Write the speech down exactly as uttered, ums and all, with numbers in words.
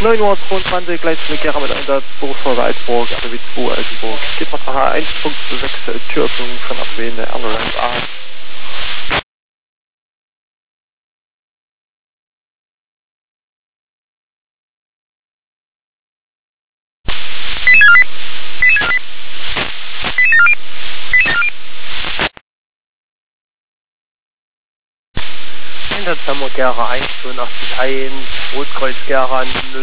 neun Uhr zweiundzwanzig, Gleitstelle Gera mit Einsatz, Berufsfeuerwehr Altenburg, A B W zwei Altenburg. Geht mal nach H eins Punkt sechs, Türöffnung von abwählende Ambulance A. Einsatz Hamburg Gera eins, fünfundachtzig eins, Rotkreuz Gera